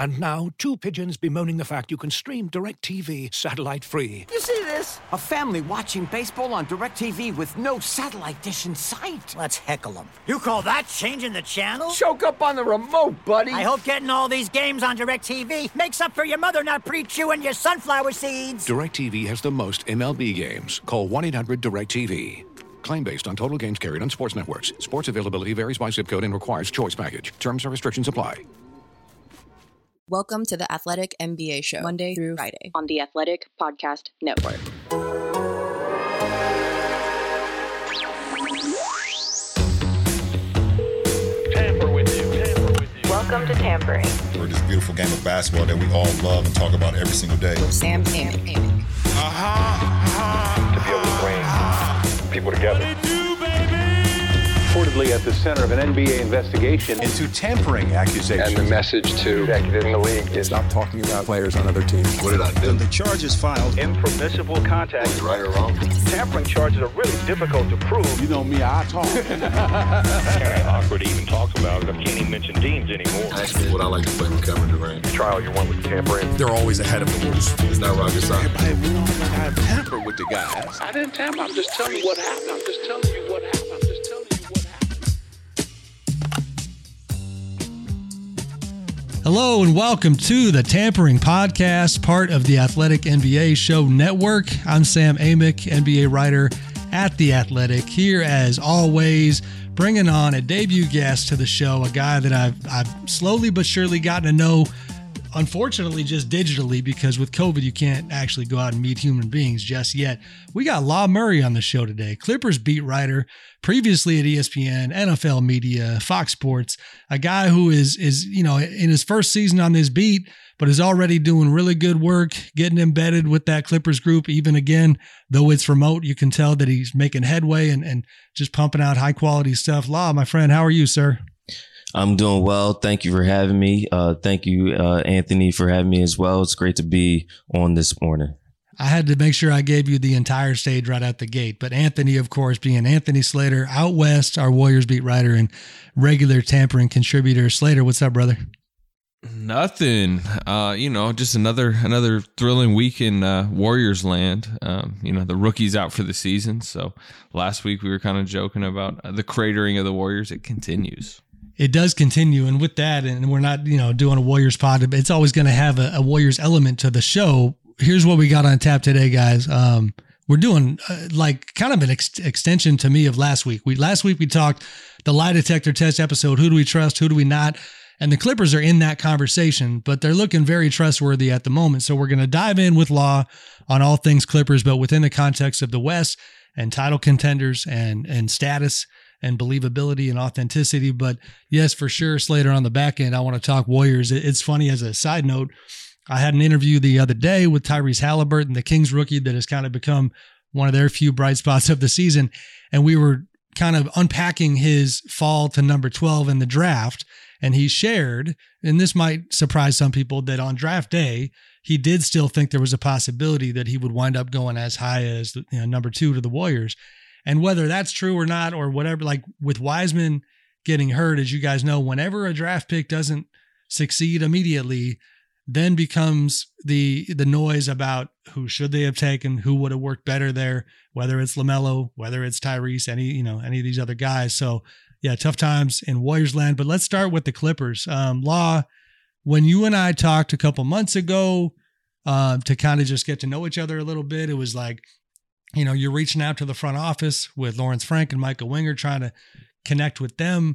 And now, two pigeons bemoaning the fact you can stream DirecTV satellite-free. You see this? A family watching baseball on DirecTV with no satellite dish in sight. Let's heckle them. You call that changing the channel? Choke up on the remote, buddy. I hope getting all these games on DirecTV makes up for your mother not pre-chewing your sunflower seeds. DirecTV has the most MLB games. Call 1-800-DirecTV. Claim based on total games carried on sports networks. Sports availability varies by zip code and requires choice package. Terms and restrictions apply. Welcome to the Athletic NBA Show, Monday through Friday on the Athletic Podcast Network. Tamper with you. Welcome to Tampering. For this beautiful game of basketball that we all love and talk about every single day. with Sam Amick. To be able to bring people together. Reportedly at the center of an NBA investigation into tampering accusations. And the message to executives in the league is Stop talking about players on other teams. What did I do? The charges filed. impermissible contact. Was it right or wrong? Tampering charges are really difficult to prove. You know me, I talk. kind of awkward to even talk about it. I can't even mention teams anymore. Actually, what I like to play with Kevin Durant. The trial you want with tampering. They're always ahead of the rules. It's not rocket science. Hey, we don't have to tamper with the guys. I didn't tamper. I'm just telling you what happened. I'm just telling you what happened. Hello and welcome to the Tampering Podcast, part of the Athletic NBA Show Network. I'm Sam Amick, NBA writer at The Athletic, here as always, bringing on a debut guest to the show, a guy that I've slowly but surely gotten to know, unfortunately just digitally, because with COVID you can't actually go out and meet human beings just yet. We got Law Murray on the show today, Clippers beat writer, previously at ESPN, NFL Media, Fox Sports, a guy who is in his first season on this beat, but is already doing really good work, getting embedded with that Clippers group. Even again, though it's remote, you can tell that he's making headway and just pumping out high quality stuff. Law, my friend, how are you, sir? I'm doing well. Thank you for having me. Thank you, Anthony, for having me as well. It's great to be on this morning. I had to make sure I gave you the entire stage right out the gate. But Anthony, of course, being Anthony Slater, out west, our Warriors beat writer and regular tampering contributor. Slater, what's up, brother? Nothing. Just another thrilling week in Warriors land. The rookie's out for the season. So last week we were kind of joking about the cratering of the Warriors. It continues. It does continue. And with that, and we're not, doing a Warriors pod, it's always going to have a Warriors element to the show. Here's what we got on tap today, guys. We're doing kind of an extension to me of last week. Last week we talked the lie detector test episode. Who do we trust? Who do we not? And the Clippers are in that conversation, but they're looking very trustworthy at the moment. So we're going to dive in with Law on all things Clippers, but within the context of the West and title contenders and status and believability and authenticity. But yes, for sure, Slater, on the back end, I want to talk Warriors. It's funny, as a side note, I had an interview the other day with Tyrese Halliburton, the Kings rookie that has kind of become one of their few bright spots of the season. And we were kind of unpacking his fall to number 12 in the draft. And he shared, and this might surprise some people, that on draft day, he did still think there was a possibility that he would wind up going as high as number 2 to the Warriors. And whether that's true or not, or whatever, like with Wiseman getting hurt, as you guys know, whenever a draft pick doesn't succeed immediately, then becomes the noise about who should they have taken, who would have worked better there, whether it's LaMelo, whether it's Tyrese, any of these other guys. So yeah, tough times in Warriors land. But let's start with the Clippers. Law, when you and I talked a couple months ago to kind of just get to know each other a little bit, it was like, you're reaching out to the front office with Lawrence Frank and Micah Winger, trying to connect with them.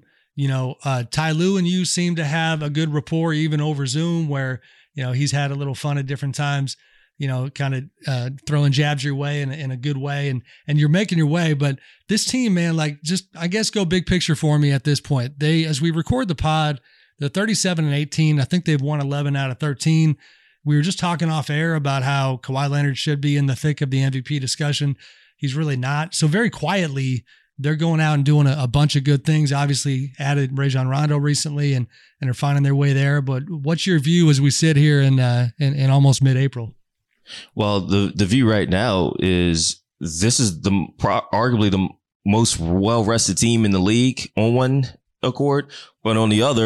Ty Lue and you seem to have a good rapport even over Zoom, where, he's had a little fun at different times, kind of throwing jabs your way in a good way, and you're making your way. But this team, man, I guess go big picture for me at this point. As we record the pod, they're 37-18. I think they've won 11 out of 13. We were just talking off air about how Kawhi Leonard should be in the thick of the MVP discussion. He's really not. So very quietly, they're going out and doing a bunch of good things. Obviously added Rajon Rondo recently and are finding their way there. But what's your view as we sit here in almost mid-April? Well, the view right now is this is arguably the most well-rested team in the league on one accord, but on the other,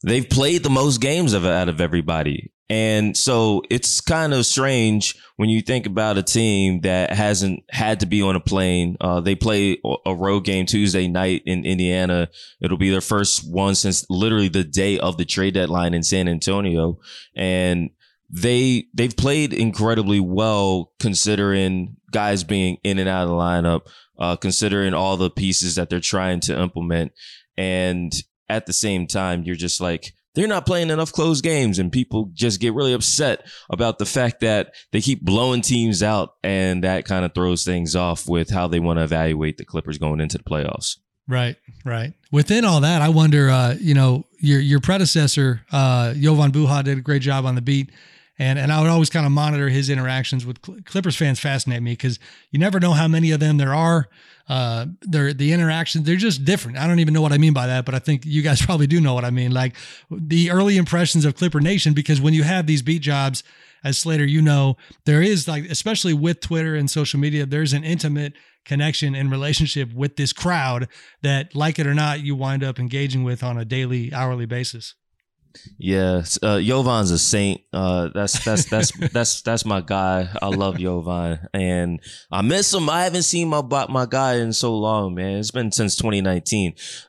they've played the most games out of everybody. And so it's kind of strange when you think about a team that hasn't had to be on a plane. They play a road game Tuesday night in Indiana. It'll be their first one since literally the day of the trade deadline in San Antonio. And they've played incredibly well considering guys being in and out of the lineup, considering all the pieces that they're trying to implement. And at the same time, you're just like, they're not playing enough close games, and people just get really upset about the fact that they keep blowing teams out, and that kind of throws things off with how they want to evaluate the Clippers going into the playoffs. Right. Within all that, I wonder, your predecessor, Jovan Buha, did a great job on the beat. And I would always kind of monitor his interactions with Clippers fans. Fascinate me because you never know how many of them there are. The interactions, they're just different. I don't even know what I mean by that, but I think you guys probably do know what I mean. Like the early impressions of Clipper Nation, because when you have these beat jobs, as Slater, there is, like, especially with Twitter and social media, there's an intimate connection and relationship with this crowd that, like it or not, you wind up engaging with on a daily, hourly basis. Yeah, Jovan's a saint. That's my guy. I love Jovan, and I miss him. I haven't seen my guy in so long, man. It's been since 2019.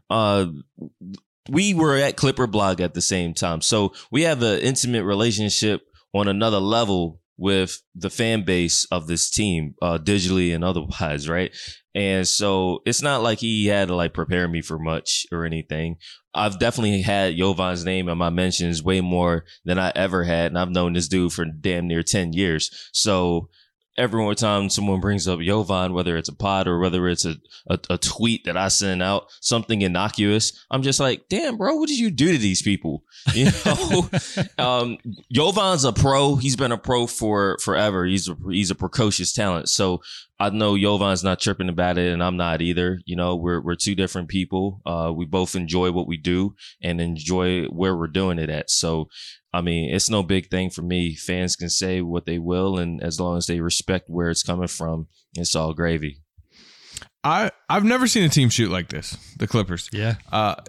We were at Clipper Blog at the same time, so we have an intimate relationship on another level with the fan base of this team, digitally and otherwise, right? And so it's not like he had to like prepare me for much or anything. I've definitely had Jovan's name in my mentions way more than I ever had. And I've known this dude for damn near 10 years. So every more time someone brings up Jovan, whether it's a pod or whether it's a tweet that I send out, something innocuous, I'm just like, damn, bro, what did you do to these people? You know, Jovan's a pro. He's been a pro for forever. He's a precocious talent. So I know Jovan's not tripping about it, and I'm not either. You know, we're two different people. We both enjoy what we do and enjoy where we're doing it at. So, I mean, it's no big thing for me. Fans can say what they will, and as long as they respect where it's coming from, it's all gravy. I've never seen a team shoot like this, the Clippers. Yeah.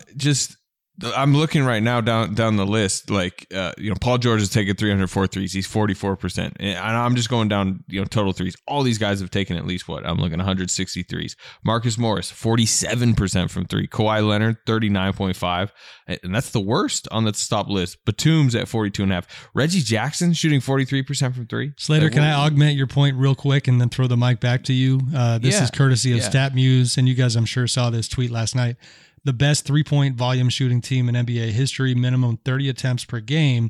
I'm looking right now down the list. Like, Paul George has taken 304 threes. He's 44%. And I'm just going down, total threes. All these guys have taken at least I'm looking 160 threes. Marcus Morris, 47% from three. Kawhi Leonard, 39.5. And that's the worst on the top list. Batum's at 42.5. Reggie Jackson shooting 43% from three. Slater, can I augment your point real quick and then throw the mic back to you? This is courtesy of StatMuse. And you guys, I'm sure, saw this tweet last night. The best three-point volume shooting team in NBA history, minimum 30 attempts per game,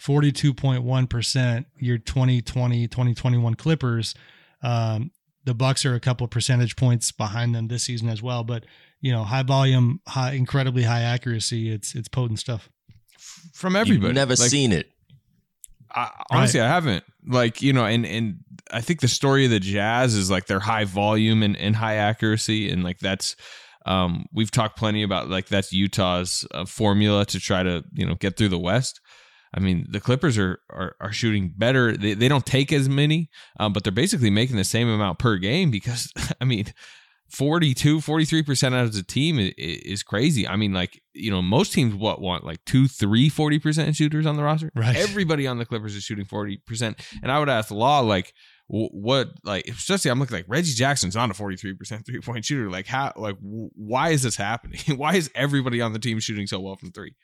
42.1%. Your 2020-2021 Clippers. The Bucks are a couple of percentage points behind them this season as well. But, high volume, incredibly high accuracy. It's potent stuff. From everybody. You've never seen it. Honestly, I haven't. And I think the story of the Jazz is like their high volume and high accuracy. And like that's... we've talked plenty about like that's Utah's formula to try to get through the West. I mean, the Clippers are shooting better. They don't take as many, but they're basically making the same amount per game because, I mean, 43% out of the team is crazy. I mean, like, most teams want like 40% shooters on the roster. Right. Everybody on the Clippers is shooting 40%. And I would ask Law, like, what, like, especially I'm looking like Reggie Jackson's not a 43% 3-point shooter. Like, how, like, why is this happening? Why is everybody on the team shooting so well from three?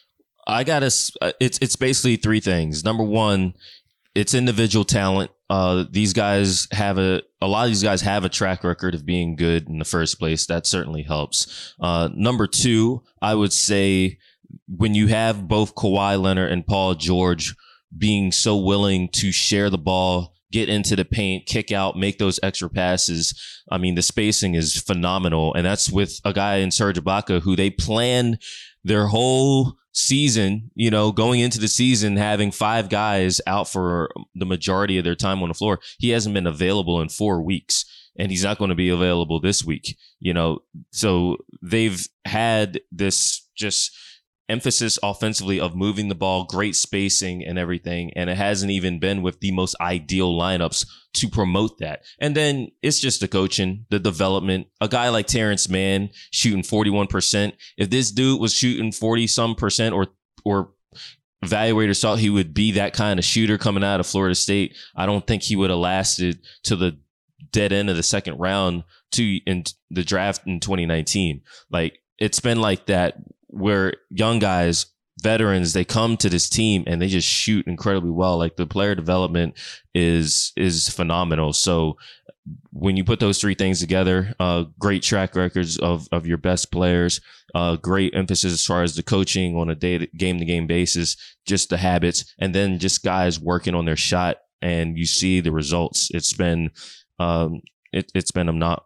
It's basically three things. Number one, it's individual talent. These guys have a lot of these guys have a track record of being good in the first place. That certainly helps. Number two, I would say when you have both Kawhi Leonard and Paul George being so willing to share the ball, get into the paint, kick out, make those extra passes. I mean, the spacing is phenomenal. And that's with a guy in Serge Ibaka who they planned their whole season, going into the season, having 5 guys out for the majority of their time on the floor. He hasn't been available in 4 weeks, and he's not going to be available this week, So they've had this just emphasis offensively of moving the ball, great spacing and everything. And it hasn't even been with the most ideal lineups to promote that. And then it's just the coaching, the development. A guy like Terrence Mann shooting 41%. If this dude was shooting 40 some percent or or evaluators thought he would be that kind of shooter coming out of Florida State, I don't think he would have lasted to the dead end of the second round in the draft in 2019. Like, it's been like that where young guys, veterans, they come to this team and they just shoot incredibly well. Like, the player development is phenomenal. So when you put those three things together, great track records of your best players, great emphasis as far as the coaching on a game-to-game basis, just the habits, and then just guys working on their shot, and you see the results. It's been it's been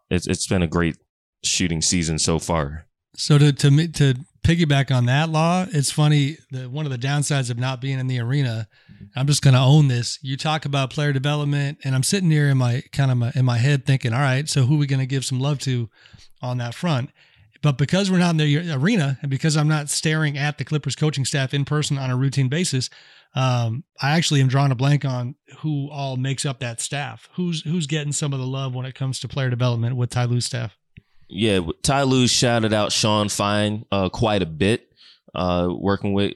a great shooting season so far. So to piggyback on that, Law, it's funny that one of the downsides of not being in the arena, I'm just going to own this. You talk about player development, and I'm sitting here in my head thinking, all right, so who are we going to give some love to on that front? But because we're not in the arena, and because I'm not staring at the Clippers coaching staff in person on a routine basis, I actually am drawing a blank on who all makes up that staff. Who's getting some of the love when it comes to player development with Ty Lue's staff? Yeah, Ty Lue shouted out Sean Fine quite a bit, working with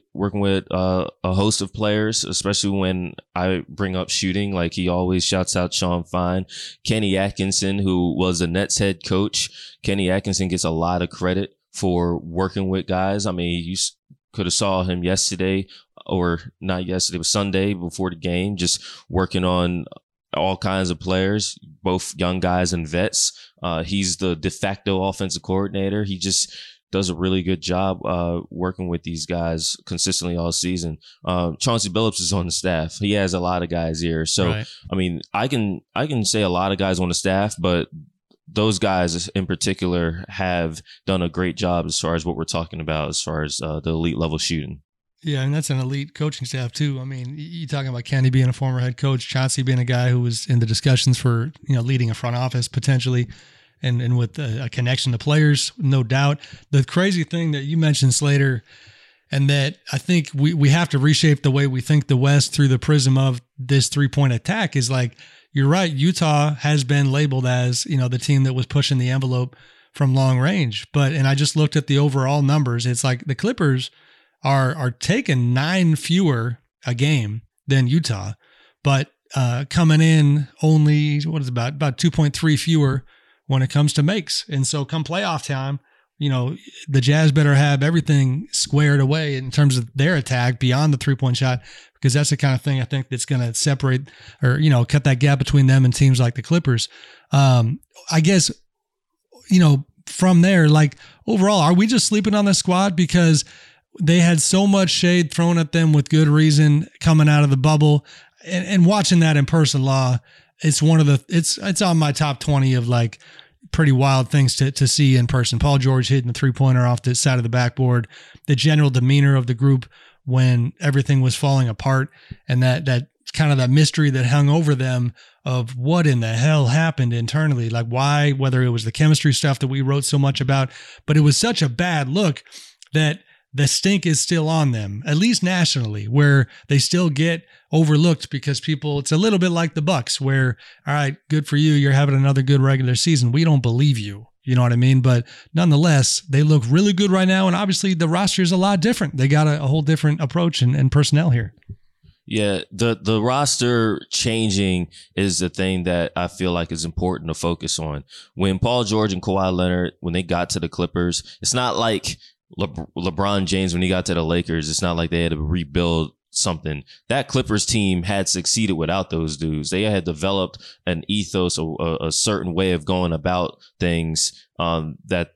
a host of players, especially when I bring up shooting. Like, he always shouts out Sean Fine. Kenny Atkinson, who was the Nets head coach, Kenny Atkinson gets a lot of credit for working with guys. I mean, you could have saw him yesterday, or not yesterday, but Sunday before the game, just working on all kinds of players, both young guys and vets. He's the de facto offensive coordinator. He just does a really good job working with these guys consistently all season. Chauncey Billups is on the staff. He has a lot of guys here. So, right. I mean, I can say a lot of guys on the staff, but those guys in particular have done a great job as far as what we're talking about, as far as the elite level shooting. Yeah, and that's an elite coaching staff too. I mean, you talking about Kenny being a former head coach, Chauncey being a guy who was in the discussions for, leading a front office potentially, and with a connection to players, no doubt. The crazy thing that you mentioned, Slater, and that I think we have to reshape the way we think the West through the prism of this 3-point attack is, like, you're right. Utah has been labeled as, the team that was pushing the envelope from long range. And I just looked at the overall numbers. It's like the Clippers are taking 9 fewer a game than Utah, but coming in only, about 2.3 fewer when it comes to makes. And so come playoff time, the Jazz better have everything squared away in terms of their attack beyond the 3-point shot, because that's the kind of thing I think that's going to separate or, cut that gap between them and teams like the Clippers. I guess, from there, like, overall, are we just sleeping on the squad because they had so much shade thrown at them with good reason coming out of the bubble, and watching that in person, Law, it's one of it's on my top 20 of, like, pretty wild things to see in person. Paul George hitting the 3-pointer off the side of the backboard, the general demeanor of the group when everything was falling apart, and that kind of that mystery that hung over them of what in the hell happened internally. Like, why, whether it was the chemistry stuff that we wrote so much about, but it was such a bad look that the stink is still on them, at least nationally, where they still get overlooked because people, it's a little bit like the Bucks, where, all right, good for you, you're having another good regular season. We don't believe you. You know what I mean? But nonetheless, they look really good right now. And obviously the roster is a lot different. They got a whole different approach and personnel here. Yeah, the roster changing is the thing that I feel like is important to focus on. When Paul George and Kawhi Leonard, when they got to the Clippers, it's not like LeBron James when he got to the Lakers. It's not like they had to rebuild something. That Clippers team had succeeded without those dudes. They had developed an ethos, a certain way of going about things that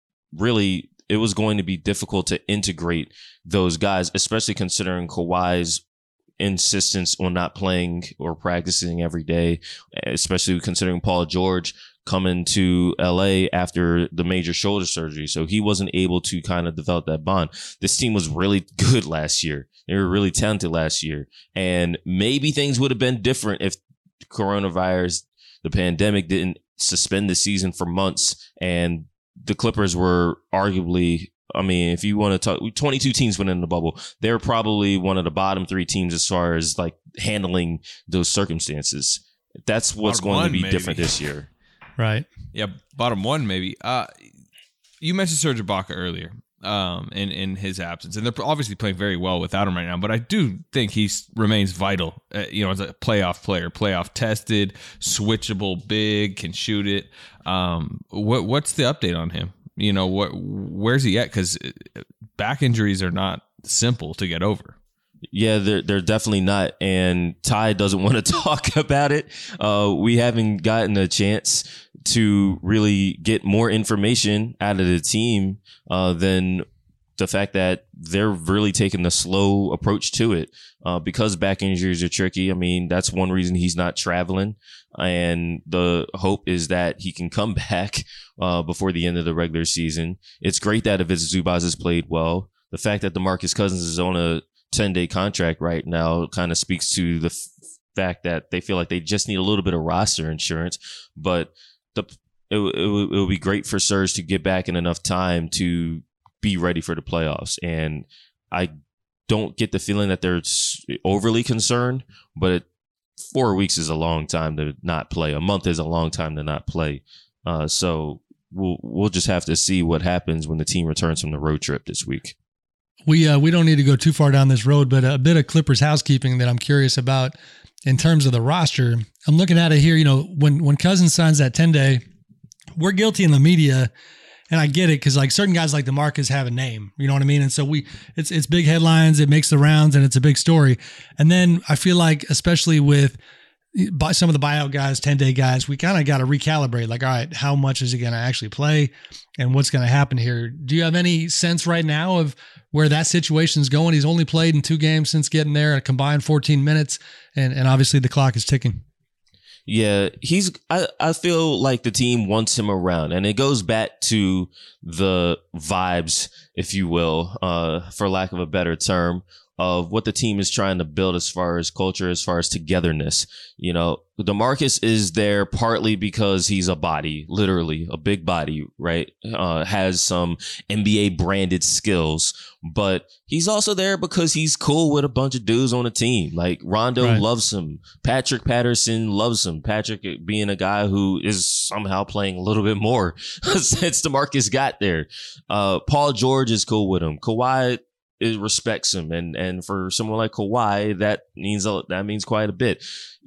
really it was going to be difficult to integrate those guys, especially considering Kawhi's insistence on not playing or practicing every day, especially considering Paul George coming to LA after the major shoulder surgery. So he wasn't able to kind of develop that bond. This team was really good last year. They were really talented last year. And maybe things would have been different if coronavirus, the pandemic, didn't suspend the season for months. And the Clippers were arguably, I mean, if you want to talk, 22 teams went in the bubble. They're probably one of the bottom 3 teams as far as like handling those circumstances. That's what's going to be different this year. Right. Yeah, bottom 1 maybe. You mentioned Serge Ibaka earlier. in his absence, and they're obviously playing very well without him right now. But I do think he remains vital. As a playoff player, playoff tested, switchable, big, can shoot it. What's the update on him? Where's he at? Because back injuries are not simple to get over. Yeah, they're definitely not. And Ty doesn't want to talk about it. We haven't gotten a chance to really get more information out of the team than the fact that they're really taking a slow approach to it because back injuries are tricky. I mean, that's one reason he's not traveling. And the hope is that he can come back before the end of the regular season. It's great that Ivica Zubac has played well. The fact that DeMarcus Cousins is on a 10-day contract right now kind of speaks to the fact that they feel like they just need a little bit of roster insurance. But it will be great for Serge to get back in enough time to be ready for the playoffs. And I don't get the feeling that they're overly concerned, but 4 weeks is a long time to not play. A month is a long time to not play. So we'll just have to see what happens when the team returns from the road trip this week. We don't need to go too far down this road, but a bit of Clippers housekeeping that I'm curious about in terms of the roster. I'm looking at it here. When Cousins signs that 10-day, we're guilty in the media, and I get it because like certain guys like DeMarcus have a name, you know what I mean? And so it's big headlines, it makes the rounds, and it's a big story. And then I feel like, especially with some of the buyout guys, 10-day guys, we kind of got to recalibrate. Like, all right, how much is he going to actually play, and what's going to happen here? Do you have any sense right now of where that situation's going? He's only played in 2 games since getting there, a combined 14 minutes, and obviously the clock is ticking. Yeah, I feel like the team wants him around, and it goes back to the vibes, if you will, for lack of a better term, of what the team is trying to build as far as culture, as far as togetherness. DeMarcus is there partly because he's a body, literally a big body, right? Has some NBA branded skills, but he's also there because he's cool with a bunch of dudes on the team. Like Rondo loves him. Patrick Patterson loves him. Patrick being a guy who is somehow playing a little bit more since DeMarcus got there. Paul George is cool with him. Kawhi respects him, and for someone like Kawhi, that means quite a bit.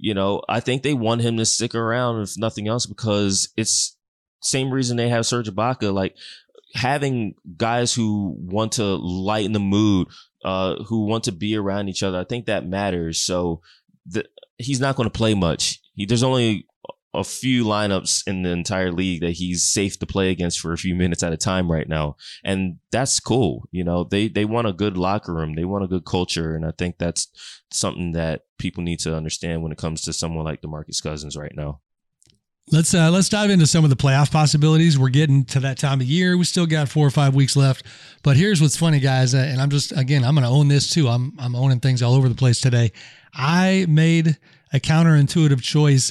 I think they want him to stick around, if nothing else, because it's same reason they have Serge Ibaka. Like having guys who want to lighten the mood, who want to be around each other. I think that matters. So he's not going to play much. There's only a few lineups in the entire league that he's safe to play against for a few minutes at a time right now. And that's cool. They want a good locker room. They want a good culture. And I think that's something that people need to understand when it comes to someone like DeMarcus Cousins right now. Let's dive into some of the playoff possibilities. We're getting to that time of year. We still got 4 or 5 weeks left, but here's what's funny, guys. And I'm going to own this too. I'm owning things all over the place today. I made a counterintuitive choice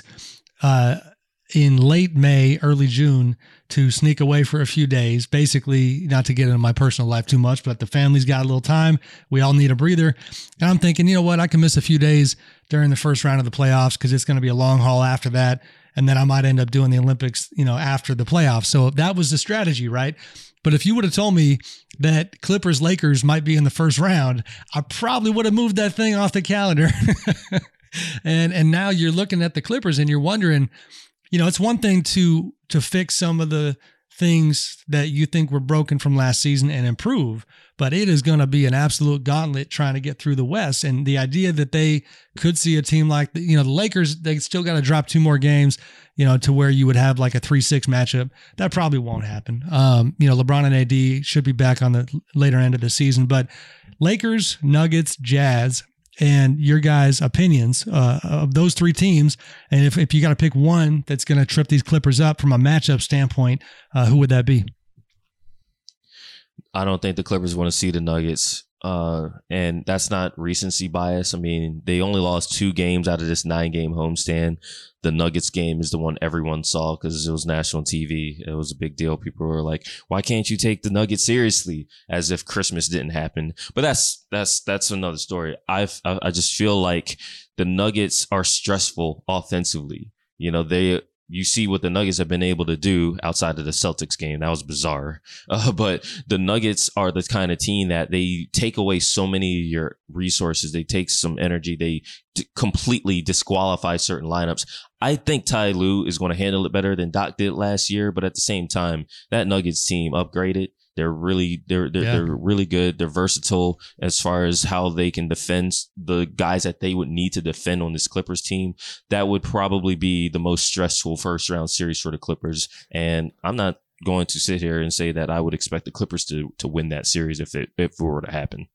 in late May, early June, to sneak away for a few days, basically not to get into my personal life too much, but the family's got a little time. We all need a breather. And I'm thinking, you know what? I can miss a few days during the first round of the playoffs because it's going to be a long haul after that. And then I might end up doing the Olympics, after the playoffs. So that was the strategy, right? But if you would have told me that Clippers Lakers might be in the first round, I probably would have moved that thing off the calendar. And now you're looking at the Clippers and you're wondering, it's one thing to fix some of the things that you think were broken from last season and improve, but it is going to be an absolute gauntlet trying to get through the West. And the idea that they could see a team like the Lakers, they still got to drop 2 more games, to where you would have like a 3-6 matchup. That probably won't happen. LeBron and AD should be back on the later end of the season, but Lakers, Nuggets, Jazz, and your guys' opinions of those 3 teams. And if you got to pick one that's going to trip these Clippers up from a matchup standpoint, who would that be? I don't think the Clippers want to see the Nuggets. And that's not recency bias. I mean, they only lost 2 games out of this 9-game homestand. The Nuggets game is the one everyone saw because it was national TV. It was a big deal. People were like, why can't you take the Nuggets seriously? As if Christmas didn't happen. But that's another story. I just feel like the Nuggets are stressful offensively. They you see what the Nuggets have been able to do outside of the Celtics game. That was bizarre. But the Nuggets are the kind of team that they take away so many of your resources. They take some energy. They completely disqualify certain lineups. I think Ty Lue is going to handle it better than Doc did last year. But at the same time, that Nuggets team upgraded. They're really good. They're versatile as far as how they can defend the guys that they would need to defend on this Clippers team. That would probably be the most stressful first round series for the Clippers. And I'm not going to sit here and say that I would expect the Clippers to win that series if it were to happen.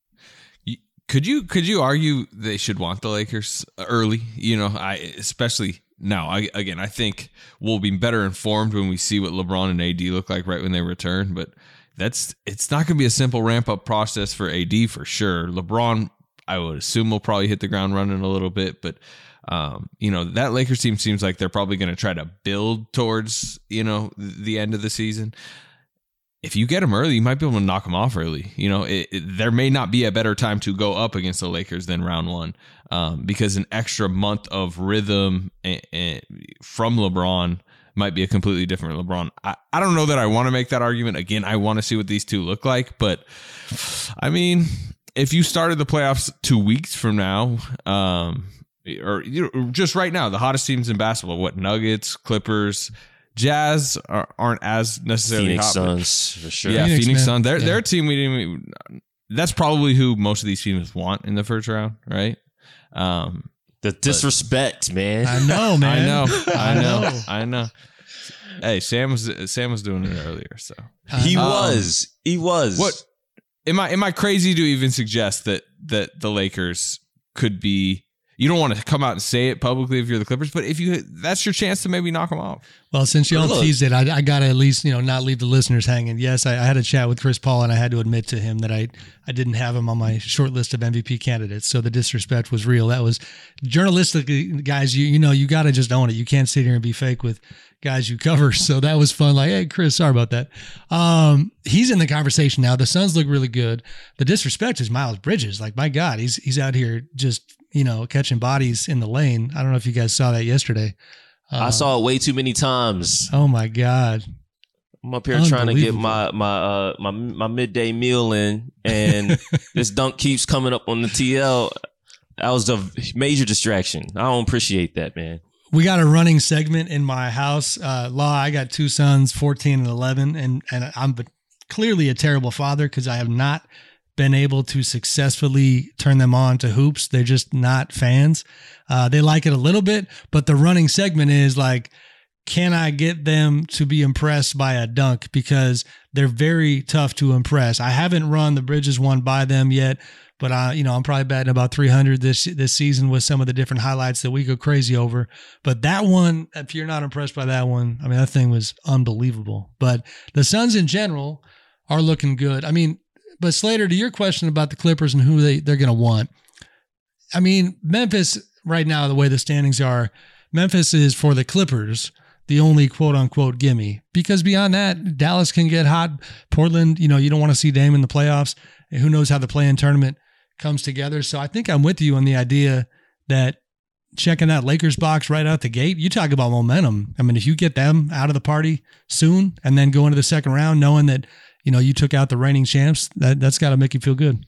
Could you argue they should want the Lakers early? Especially now. I think we'll be better informed when we see what LeBron and AD look like right when they return. But it's not going to be a simple ramp up process for AD for sure. LeBron, I would assume, will probably hit the ground running a little bit, but that Lakers team seems like they're probably going to try to build towards the end of the season. If you get them early, you might be able to knock them off early. There may not be a better time to go up against the Lakers than round one, because an extra month of rhythm from LeBron might be a completely different LeBron. I don't know that I want to make that argument. Again, I want to see what these two look like. But, I mean, if you started the playoffs 2 weeks from now, or just right now, the hottest teams in basketball, Nuggets, Clippers, Jazz aren't as necessarily Phoenix hot. Suns, for sure. Yeah, Phoenix Suns. They're a team we didn't even... That's probably who most of these teams want in the first round, right? The disrespect, man. I know, man. I know. Hey, Sam was doing it earlier, so he was. What am I crazy to even suggest that the Lakers could be? You don't want to come out and say it publicly if you're the Clippers, but that's your chance to maybe knock them off. Well, since y'all teased it, I got to at least, not leave the listeners hanging. Yes, I had a chat with Chris Paul, and I had to admit to him that I didn't have him on my short list of MVP candidates. So the disrespect was real. That was journalistically, guys, you got to just own it. You can't sit here and be fake with guys you cover. So that was fun. Like, hey, Chris, sorry about that. He's in the conversation now. The Suns look really good. The disrespect is Miles Bridges. Like, my God, he's out here just, catching bodies in the lane. I don't know if you guys saw that yesterday. I saw it way too many times. Oh my God. I'm up here trying to get my midday meal in, and this dunk keeps coming up on the TL. That was a major distraction. I don't appreciate that, man. We got a running segment in my house. Law, I got two sons, 14 and 11, and I'm clearly a terrible father because I have not been able to successfully turn them on to hoops. They're just not fans. They like it a little bit, but the running segment is like, can I get them to be impressed by a dunk? Because they're very tough to impress. I haven't run the Bridges one by them yet, but I'm probably batting about 300 this season with some of the different highlights that we go crazy over. But that one, if you're not impressed by that one, I mean, that thing was unbelievable. But the Suns in general are looking good. I mean, but Slater, to your question about the Clippers and who they're going to want, I mean, Memphis right now, the way the standings are, Memphis is for the Clippers the only quote unquote gimme, because beyond that, Dallas can get hot. Portland, you don't want to see Dame in the playoffs, and who knows how the play-in tournament comes together. So I think I'm with you on the idea that checking that Lakers box right out the gate, you talk about momentum. I mean, if you get them out of the party soon and then go into the second round knowing that you took out the reigning champs, that's got to make you feel good.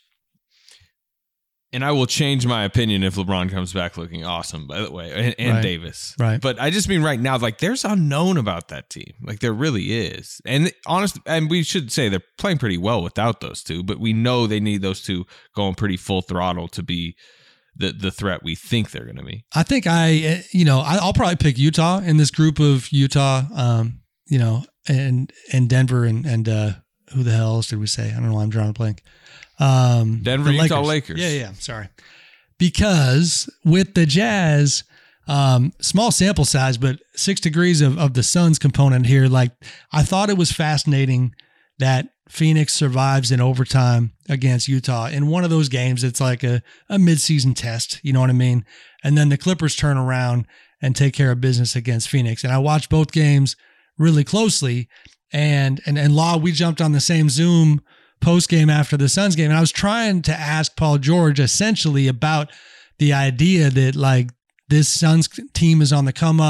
And I will change my opinion if LeBron comes back looking awesome, by the way, and right. Davis. Right. But I just mean right now, like, there's unknown about that team. Like, there really is. And and we should say they're playing pretty well without those two, but we know they need those two going pretty full throttle to be the threat we think they're going to be. I think I'll probably pick Utah in this group of Utah, and Denver and who the hell else did we say? I don't know why I'm drawing a blank. Denver, Utah, Lakers. Yeah. Sorry. Because with the Jazz, small sample size, but 6 degrees of the Suns component here. Like, I thought it was fascinating that Phoenix survives in overtime against Utah. In one of those games, it's like a midseason test. You know what I mean? And then the Clippers turn around and take care of business against Phoenix. And I watched both games really closely. And Law, we jumped on the same Zoom post game after the Suns game, and I was trying to ask Paul George essentially about the idea that, like, this Suns team is on the come up,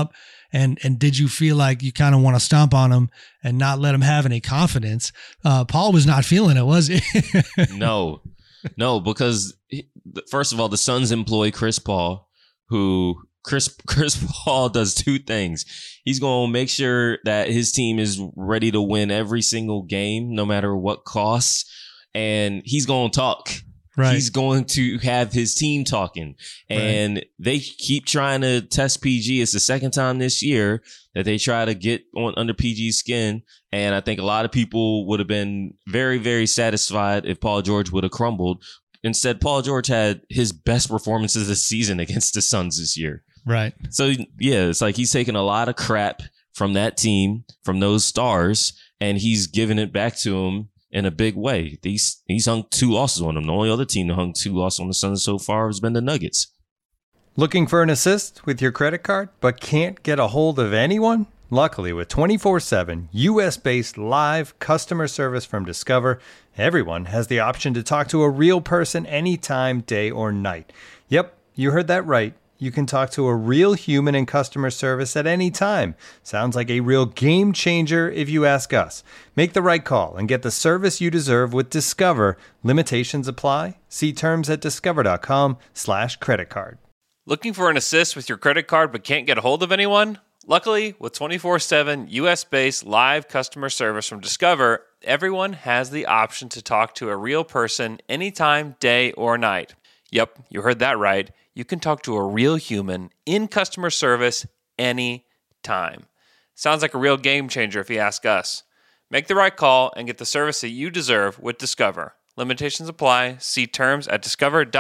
And did you feel like you kind of want to stomp on him and not let him have any confidence? Paul was not feeling it, was he? No, because first of all, the Suns employ Chris Paul, who Chris Paul does two things. He's going to make sure that his team is ready to win every single game, no matter what costs. And he's going to talk. Right. He's going to have his team talking. And they keep trying to test PG. It's the second time this year that they try to get under PG's skin. And I think a lot of people would have been very, very satisfied if Paul George would have crumbled. Instead, Paul George had his best performances this season against the Suns this year. Right. So, yeah, it's like he's taking a lot of crap from that team, from those stars, and he's giving it back to them in a big way. He's hung 2 losses on them. The only other team that hung 2 losses on the Suns so far has been the Nuggets. Looking for an assist with your credit card, but can't get a hold of anyone? Luckily, with 24/7 U.S.-based live customer service from Discover, everyone has the option to talk to a real person anytime, day or night. Yep, you heard that right. You can talk to a real human in customer service at any time. Sounds like a real game changer if you ask us. Make the right call and get the service you deserve with Discover. Limitations apply. See terms at discover.com/creditcard. Looking for an assist with your credit card but can't get a hold of anyone? Luckily, with 24/7 U.S.-based live customer service from Discover, everyone has the option to talk to a real person anytime, day or night. Yep, you heard that right. You can talk to a real human in customer service anytime. Sounds like a real game changer if you ask us. Make the right call and get the service that you deserve with Discover. Limitations apply. See terms at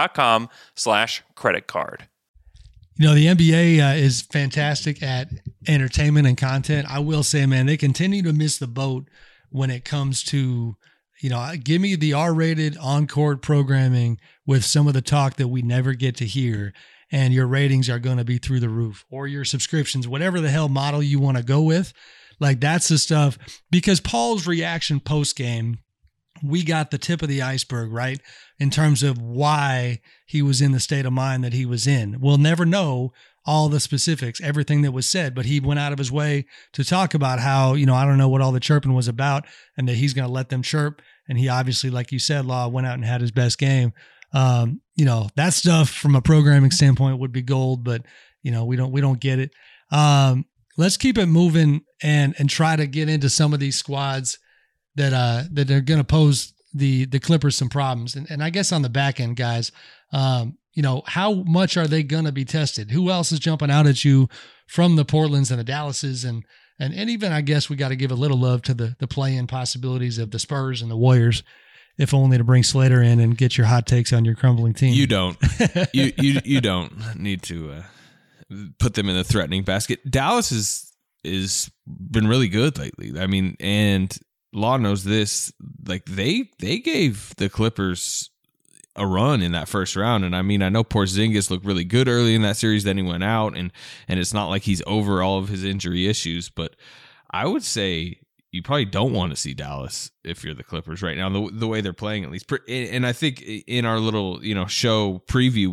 discover.com/creditcard. You know, the NBA is fantastic at entertainment and content. I will say, man, they continue to miss the boat when it comes to, you know, give me the R-rated on-court programming with some of the talk that we never get to hear, and your ratings are going to be through the roof, or your subscriptions, whatever the hell model you want to go with. Like, that's the stuff, because Paul's reaction post-game, we got the tip of the iceberg, right? In terms of why he was in the state of mind that he was in. We'll never know all the specifics, everything that was said, but he went out of his way to talk about how, you know, I don't know what all the chirping was about, and that he's going to let them chirp. And he obviously, like you said, Law, went out and had his best game. You know, that stuff from a programming standpoint would be gold, but you know, we don't get it. Let's keep it moving and try to get into some of these squads that are going to pose the Clippers some problems. And I guess on the back end, guys, you know, how much are they going to be tested? Who else is jumping out at you from the Portlands and the Dallases? And even, I guess we got to give a little love to the play-in possibilities of the Spurs and the Warriors, if only to bring Slater in and get your hot takes on your crumbling team. You don't. you don't need to put them in the threatening basket. Dallas is been really good lately. I mean, and Law knows this. Like, they gave the Clippers a run in that first round. And I mean, I know Porzingis looked really good early in that series, then he went out, and it's not like he's over all of his injury issues, but I would say you probably don't want to see Dallas if you're the Clippers right now, the way they're playing, at least. And I think in our little, you know, show preview,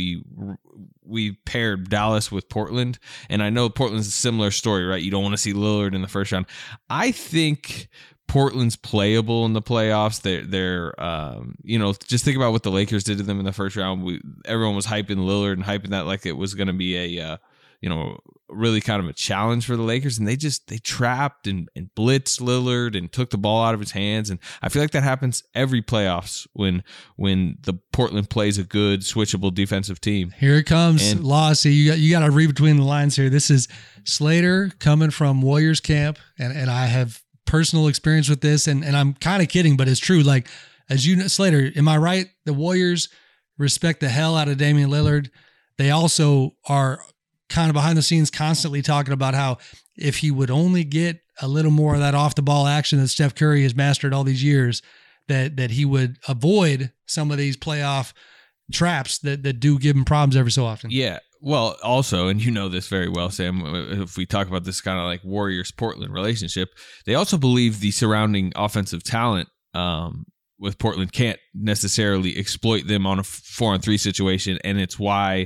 we paired Dallas with Portland, and I know Portland's a similar story, right? You don't want to see Lillard in the first round. I think Portland's playable in the playoffs. They're you know, just think about what the Lakers did to them in the first round. Everyone was hyping Lillard and hyping that like it was going to be a you know, really kind of a challenge for the Lakers, and they trapped and blitzed Lillard and took the ball out of his hands. And I feel like that happens every playoffs when the Portland plays a good switchable defensive team. Here it comes, Law. See, you got to read between the lines here. This is Slater coming from Warriors camp, and I have personal experience with this, and I'm kind of kidding, but it's true. Like, as you know, Slater, am I right? The Warriors respect the hell out of Damian Lillard. They also are kind of behind the scenes constantly talking about how if he would only get a little more of that off the ball action that Steph Curry has mastered all these years, that he would avoid some of these playoff traps that do give him problems every so often. Yeah. Well, also, and you know this very well, Sam, if we talk about this kind of like Warriors-Portland relationship, they also believe the surrounding offensive talent with Portland can't necessarily exploit them on a 4-on-3 situation, and it's why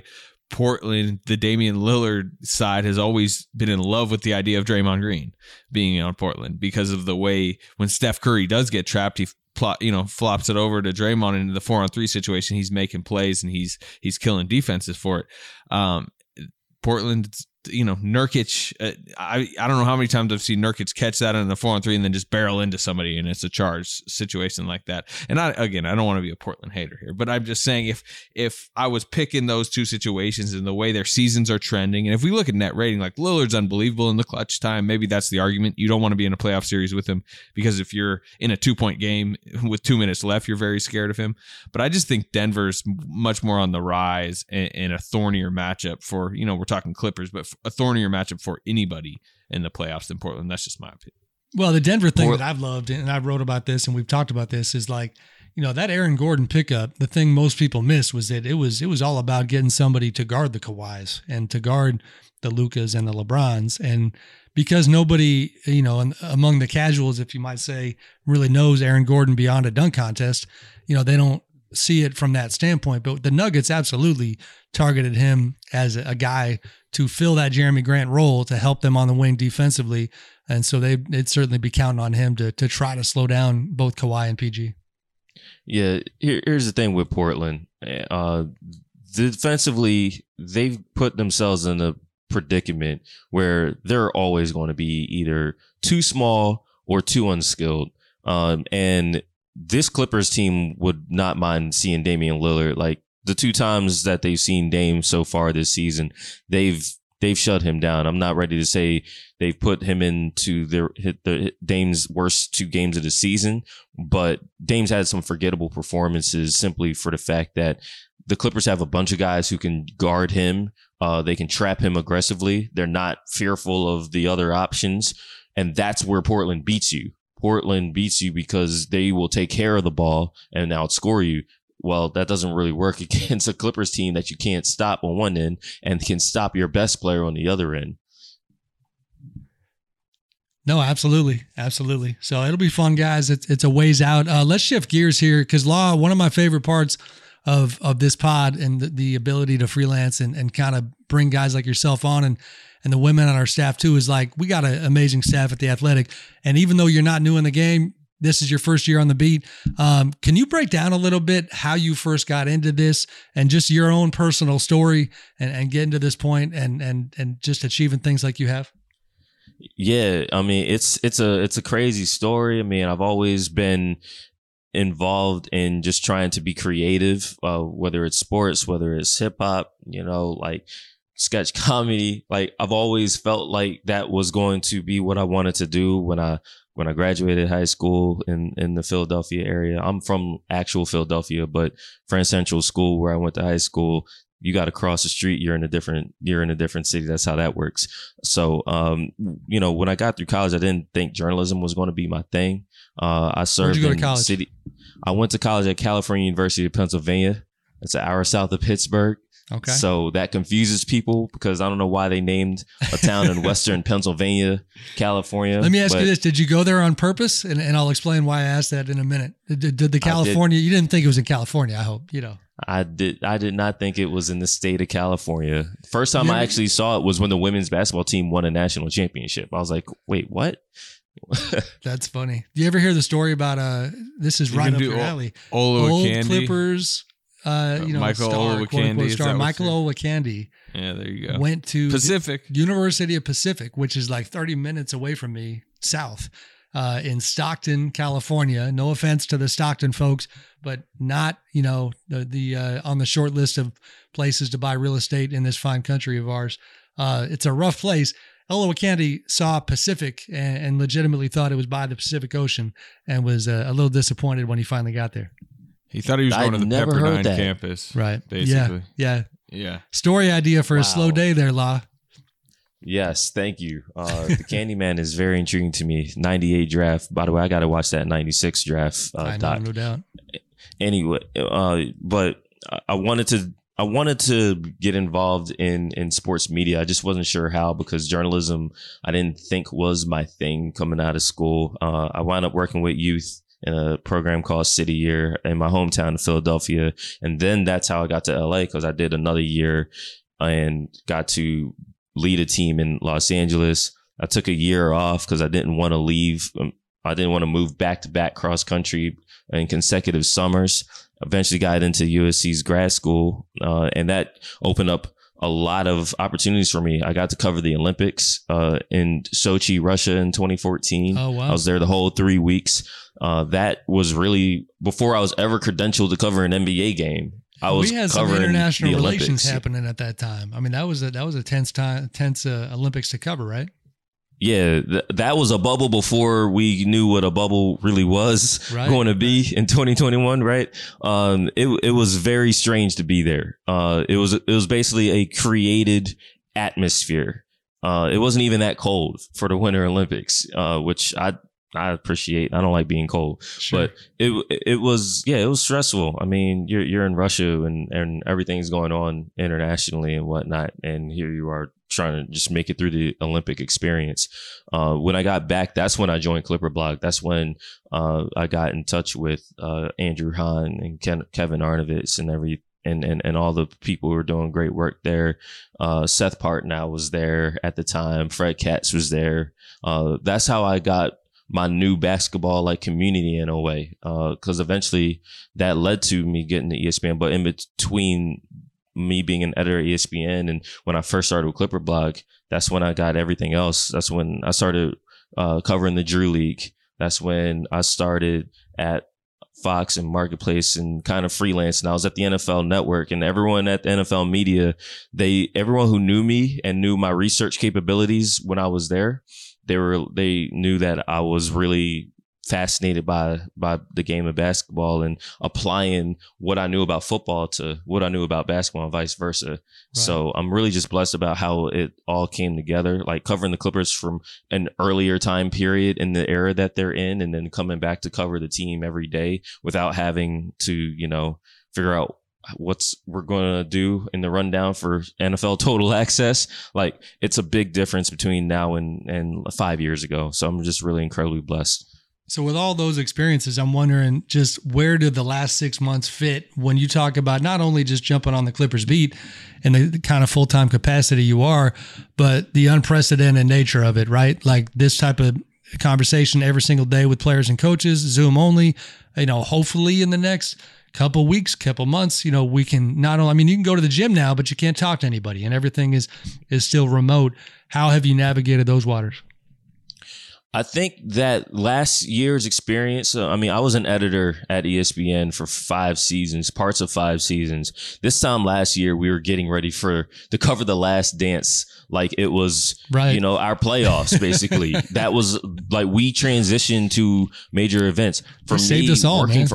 Portland, the Damian Lillard side has always been in love with the idea of Draymond Green being on Portland because of the way when Steph Curry does get trapped, he flops it over to Draymond into the 4-on-3 situation. He's making plays and he's killing defenses for it. Portland, Nurkic, I don't know how many times I've seen Nurkic catch that in the 4-on-3 and then just barrel into somebody and it's a charge situation like that. And I don't want to be a Portland hater here, but I'm just saying if I was picking those two situations and the way their seasons are trending, and if we look at net rating, like Lillard's unbelievable in the clutch time, maybe that's the argument. You don't want to be in a playoff series with him because if you're in a 2-point game with 2 minutes left, you're very scared of him. But I just think Denver's much more on the rise and a thornier matchup for, we're talking Clippers, but a thornier matchup for anybody in the playoffs than Portland. That's just my opinion. Well, the Denver thing that I've loved, and I wrote about this and we've talked about this, is like, that Aaron Gordon pickup, the thing most people miss was that it was all about getting somebody to guard the Kawhis and to guard the Lukas and the LeBrons. And because nobody, among the casuals, if you might say, really knows Aaron Gordon beyond a dunk contest, they don't see it from that standpoint. But the Nuggets absolutely targeted him as a guy to fill that Jeremy Grant role to help them on the wing defensively. And so they'd certainly be counting on him to try to slow down both Kawhi and PG. Yeah, here's the thing with Portland. Defensively, they've put themselves in a predicament where they're always going to be either too small or too unskilled. And this Clippers team would not mind seeing Damian Lillard. Like, the 2 times that they've seen Dame so far this season, they've shut him down. I'm not ready to say they've put him into the Dame's worst 2 games of the season, but Dame's had some forgettable performances simply for the fact that the Clippers have a bunch of guys who can guard him. They can trap him aggressively. They're not fearful of the other options. And that's where Portland beats you. Portland beats you because they will take care of the ball and outscore you. Well, that doesn't really work against a Clippers team that you can't stop on one end and can stop your best player on the other end. No, absolutely. Absolutely. So it'll be fun, guys. It's a ways out. Let's shift gears here because, Law, one of my favorite parts of this pod and the ability to freelance and kind of bring guys like yourself on and the women on our staff too is like, we got an amazing staff at The Athletic. And even though you're not new in the game, this is your first year on the beat. Can you break down a little bit how you first got into this and just your own personal story and getting to this point and just achieving things like you have? Yeah, I mean, it's a crazy story. I mean, I've always been involved in just trying to be creative, whether it's sports, whether it's hip hop, like sketch comedy. Like, I've always felt like that was going to be what I wanted to do when I graduated high school in the Philadelphia area. I'm from actual Philadelphia, but Friends Central School, where I went to high school, you got to cross the street. You're in a different city. That's how that works. So, when I got through college, I didn't think journalism was going to be my thing. I served. Where'd you go to college? City. I went to college at California University of Pennsylvania. It's an hour south of Pittsburgh. Okay. So that confuses people because I don't know why they named a town in Western Pennsylvania, California. Let me ask you this. Did you go there on purpose? And I'll explain why I asked that in a minute. Did the California, you didn't think it was in California, I hope, I did not think it was in the state of California. First time I actually saw it was when the women's basketball team won a national championship. I was like, wait, what? That's funny. Do you ever hear the story about, this is right up your alley. Old Clippers. Michael Olowokandi. Michael Olowokandi. Yeah, there you go. Went to Pacific University of Pacific, which is like 30 minutes away from me, south, in Stockton, California. No offense to the Stockton folks, but not the on the short list of places to buy real estate in this fine country of ours. It's a rough place. Olowokandi saw Pacific and legitimately thought it was by the Pacific Ocean and was a little disappointed when he finally got there. He thought he was going to the Pepperdine campus. Right. Basically. Yeah. Story idea for a slow day there, La. Yes, thank you. The Candyman is very intriguing to me. 98 draft. By the way, I got to watch that 96 draft. I know, no doubt. Anyway, but I wanted to get involved in sports media. I just wasn't sure how because journalism I didn't think was my thing coming out of school. I wound up working with youth in a program called City Year in my hometown of Philadelphia. And then that's how I got to LA because I did another year and got to lead a team in Los Angeles. I took a year off because I didn't want to leave. I didn't want to move back to back cross country in consecutive summers. Eventually got into USC's grad school, and that opened up a lot of opportunities for me. I got to cover the Olympics in Sochi, Russia in 2014. Oh, wow. I was there the whole 3 weeks. That was really before I was ever credentialed to cover an NBA game. We had some international the relations Olympics happening at that time. I mean, that was a tense Olympics to cover, right? Yeah, that was a bubble before we knew what a bubble really was going to be in 2021, right? It was very strange to be there. It was basically a created atmosphere. It wasn't even that cold for the Winter Olympics, which I appreciate. I don't like being cold, but it was stressful. I mean, you're in Russia and everything's going on internationally and whatnot, and here you are trying to just make it through the Olympic experience. When I got back, that's when I joined Clipper Blog. That's when I got in touch with Andrew Hahn and Kevin Arnovitz and all the people who were doing great work there. Seth Partnow was there at the time. Fred Katz was there. That's how I got my new basketball like community in a way, because eventually that led to me getting to ESPN. But in between me being an editor at ESPN and when I first started with Clipper Blog, that's when I got everything else. That's when I started covering the Drew League. That's when I started at Fox and Marketplace and kind of freelance. And I was at the NFL Network, and everyone at the NFL media, everyone who knew me and knew my research capabilities when I was there, they knew that I was really fascinated by the game of basketball and applying what I knew about football to what I knew about basketball and vice versa. Right. So I'm really just blessed about how it all came together, like covering the Clippers from an earlier time period in the era that they're in, and then coming back to cover the team every day without having to, figure out what's we're going to do in the rundown for NFL Total Access. Like, it's a big difference between now and 5 years ago. So I'm just really incredibly blessed. So with all those experiences, I'm wondering just where did the last 6 months fit when you talk about not only just jumping on the Clippers beat and the kind of full-time capacity you are, but the unprecedented nature of it, right? Like this type of conversation every single day with players and coaches, Zoom only, hopefully in the next couple weeks, couple months, we can not only, you can go to the gym now, but you can't talk to anybody and everything is still remote. How have you navigated those waters? I think that last year's experience, I was an editor at ESPN for 5 seasons, parts of 5 seasons. This time last year, we were getting ready to cover The Last Dance like it was, our playoffs, basically. That was like we transitioned to major events. For me, saved us all, man.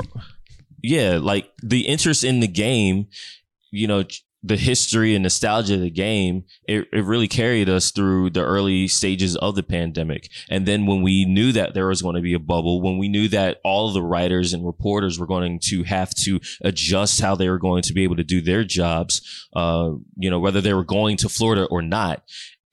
Like the interest in the game, the history and nostalgia of the game, it really carried us through the early stages of the pandemic. And then when we knew that there was going to be a bubble, when we knew that all of the writers and reporters were going to have to adjust how they were going to be able to do their jobs, whether they were going to Florida or not,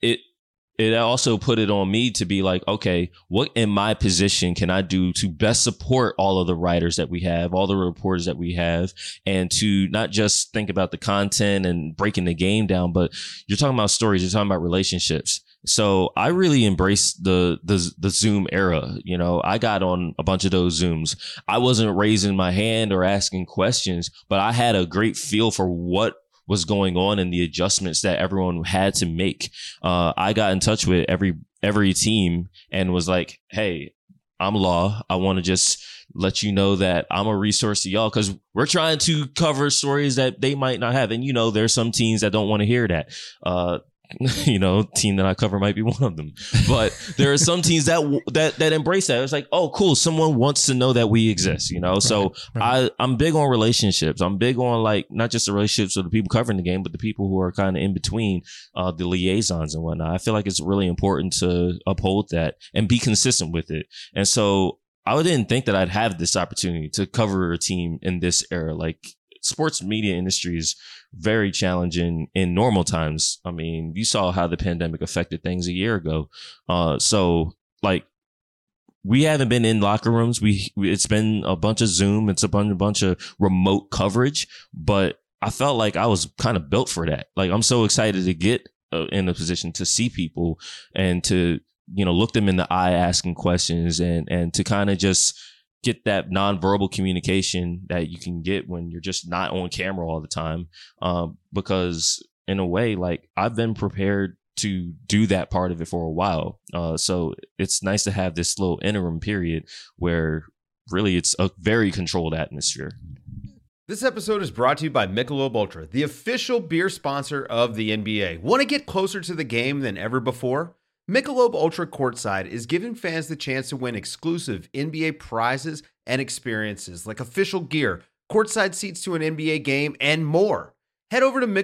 it also put it on me to be like, okay, what in my position can I do to best support all of the writers that we have, all the reporters that we have, and to not just think about the content and breaking the game down, but you're talking about stories, you're talking about relationships. So I really embraced the Zoom era. I got on a bunch of those Zooms. I wasn't raising my hand or asking questions, but I had a great feel for what was going on and the adjustments that everyone had to make. I got in touch with every team and was like, hey, I'm Law. I want to just let you know that I'm a resource to y'all because we're trying to cover stories that they might not have. And, there's some teams that don't want to hear that. Team that I cover might be one of them, but there are some teams that embrace that. It's like, oh, cool. Someone wants to know that we exist, So I'm big on relationships. I'm big on like, not just the relationships with the people covering the game, but the people who are kind of in between, the liaisons and whatnot. I feel like it's really important to uphold that and be consistent with it. And so I didn't think that I'd have this opportunity to cover a team in this era. Like, sports media industry is very challenging in normal times. You saw how the pandemic affected things a year ago. So like, we haven't been in locker rooms. It's been a bunch of Zoom. It's a bunch of remote coverage, but I felt like I was kind of built for that. Like, I'm so excited to get in a position to see people and to, look them in the eye asking questions and to kind of just get that nonverbal communication that you can get when you're just not on camera all the time. Because in a way, like, I've been prepared to do that part of it for a while. So it's nice to have this little interim period where really it's a very controlled atmosphere. This episode is brought to you by Michelob Ultra, the official beer sponsor of the NBA. Want to get closer to the game than ever before? Michelob Ultra Courtside is giving fans the chance to win exclusive NBA prizes and experiences like official gear, courtside seats to an NBA game, and more. Head over to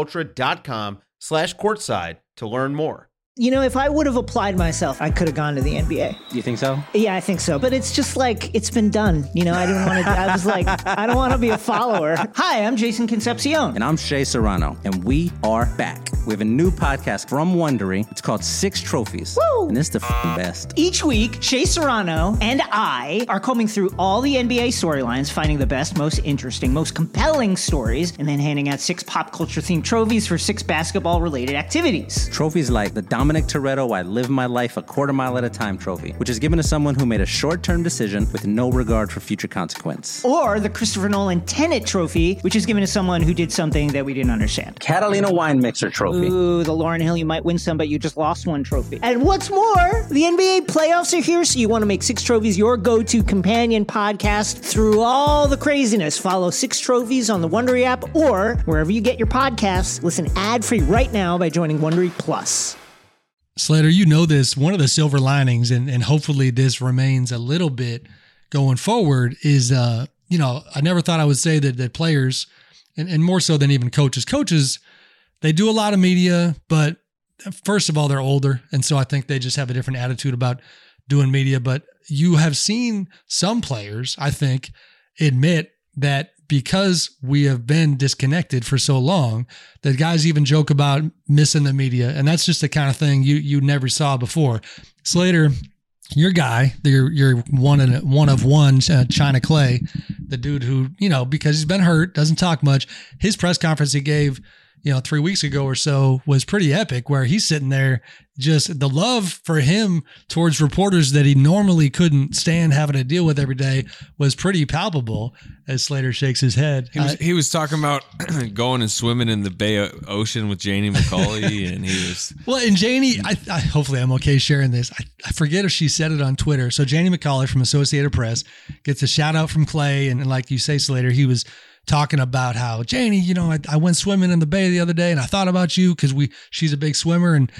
MichelobUltra.com/courtside to learn more. If I would have applied myself, I could have gone to the NBA. You think so? Yeah, I think so. But it's just like, it's been done. I didn't want to, I was like, I don't want to be a follower. Hi, I'm Jason Concepcion. And I'm Shea Serrano. And we are back. We have a new podcast from Wondery. It's called Six Trophies. Woo! And it's the best. Each week, Shea Serrano and I are combing through all the NBA storylines, finding the best, most interesting, most compelling stories, and then handing out 6 pop culture themed trophies for 6 basketball related activities. Trophies like the Dominic Toretto I Live My Life a Quarter Mile at a Time trophy, which is given to someone who made a short-term decision with no regard for future consequence. Or the Christopher Nolan Tenet trophy, which is given to someone who did something that we didn't understand. Catalina Wine Mixer trophy. Ooh, the Lauryn Hill You Might Win Some But You Just Lost One trophy. And what's more, the NBA playoffs are here, so you want to make 6 Trophies your go-to companion podcast through all the craziness. Follow 6 Trophies on the Wondery app or wherever you get your podcasts. Listen ad-free right now by joining Wondery Plus. Slater, this, one of the silver linings, and hopefully this remains a little bit going forward, is, I never thought I would say that players, and more so than even coaches, they do a lot of media, but first of all, they're older. And so I think they just have a different attitude about doing media. But you have seen some players, I think, admit that because we have been disconnected for so long, that guys even joke about missing the media. And that's just the kind of thing you never saw before. Slater, your guy, your one of one, China Clay, the dude who, because he's been hurt, doesn't talk much. His press conference he gave, 3 weeks ago or so was pretty epic, where he's sitting there, just the love for him towards reporters that he normally couldn't stand having to deal with every day was pretty palpable, as Slater shakes his head. He was talking about going and swimming in the Bay Ocean with Janie McCauley, and he was... Well, and Janie, I hopefully I'm okay sharing this. I forget if she said it on Twitter. So Janie McCauley from Associated Press gets a shout out from Clay, and like you say, Slater, he was talking about how, Janie, I went swimming in the bay the other day and I thought about you because she's a big swimmer and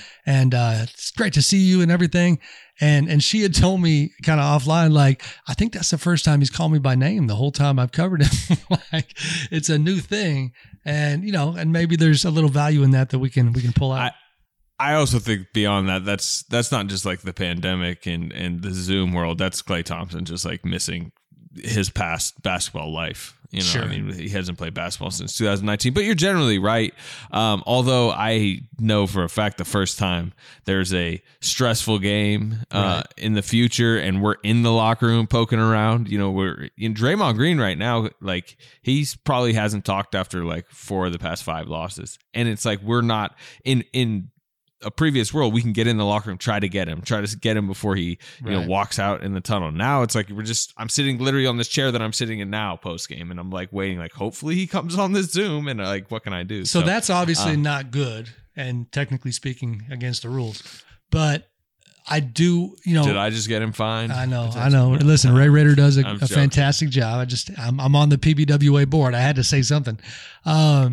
it's great to see you and everything. And she had told me kind of offline, like, I think that's the first time he's called me by name the whole time I've covered him. Like, it's a new thing. And, and maybe there's a little value in that we can pull out. I also think beyond that, that's not just like the pandemic and the Zoom world. That's Klay Thompson just like missing his past basketball life. Sure. I mean, he hasn't played basketball since 2019, but you're generally right. Although I know for a fact the first time there's a stressful game in the future and we're in the locker room poking around, we're in Draymond Green right now. Like, he's probably hasn't talked after like 4 of the past 5 losses. And it's like, we're not in a previous world, we can get in the locker room, try to get him before he walks out in the tunnel. Now it's like I'm sitting literally on this chair that I'm sitting in now post game, and I'm like waiting, like hopefully he comes on this Zoom, and like what can I do? So that's obviously not good, and technically speaking against the rules. But I do, Did I just get him fined? I know. Listen, Ray Ritter does a fantastic job. I'm on the PBWA board. I had to say something. I've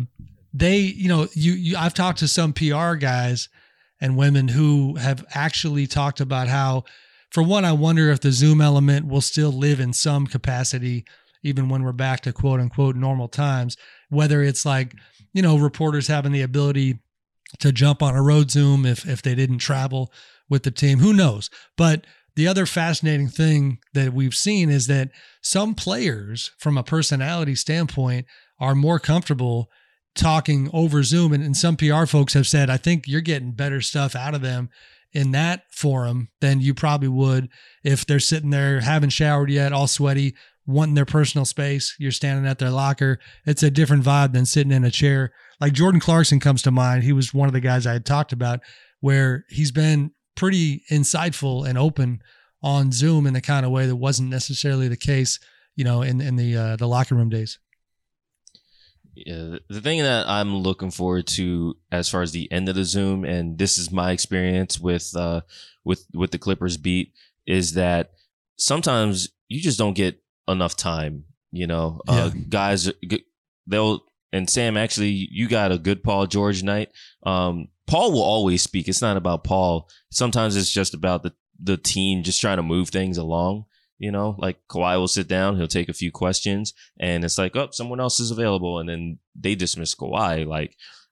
talked to some PR guys and women who have actually talked about how, for one, I wonder if the Zoom element will still live in some capacity, even when we're back to quote unquote normal times, whether it's like, reporters having the ability to jump on a road Zoom if they didn't travel with the team, who knows? But the other fascinating thing that we've seen is that some players from a personality standpoint are more comfortable talking over Zoom, and some PR folks have said, I think you're getting better stuff out of them in that forum than you probably would if they're sitting there, haven't showered yet, all sweaty, wanting their personal space. You're standing at their locker. It's a different vibe than sitting in a chair. Like Jordan Clarkson comes to mind. He was one of the guys I had talked about where he's been pretty insightful and open on Zoom in the kind of way that wasn't necessarily the case, in the locker room days. Yeah, the thing that I'm looking forward to as far as the end of the Zoom, and this is my experience with the Clippers beat, is that sometimes you just don't get enough time. Guys, and Sam, actually, you got a good Paul George night. Paul will always speak. It's not about Paul. Sometimes it's just about the team just trying to move things along. Like Kawhi will sit down, he'll take a few questions, and it's like, oh, someone else is available, and then they dismiss Kawhi. Like,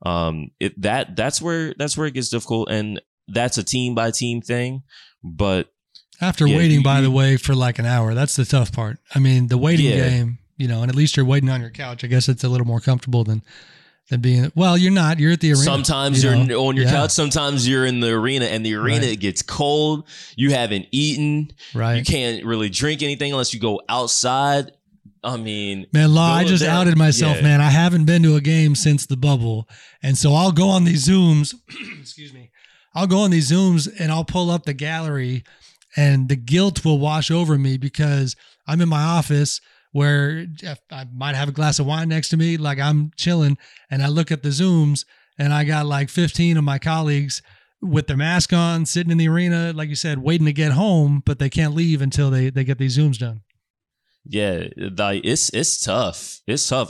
that's where it gets difficult, and that's a team by team thing. But after waiting, by the way, for like an hour, that's the tough part. I mean, the waiting game, and at least you're waiting on your couch. I guess it's a little more comfortable than being, well, you're not. You're at the arena. Sometimes you're on your couch. Sometimes you're in the arena, and the arena it gets cold. You haven't eaten. Right. You can't really drink anything unless you go outside. I mean, man, Law, I just outed myself, man. I haven't been to a game since the bubble, and so I'll go on these Zooms. Excuse me. I'll go on these Zooms, and I'll pull up the gallery, and the guilt will wash over me because I'm in my office, where I might have a glass of wine next to me, like I'm chilling, and I look at the Zooms, and I got like 15 of my colleagues with their mask on, sitting in the arena, like you said, waiting to get home, but they can't leave until they get these Zooms done. Yeah, it's tough. It's tough.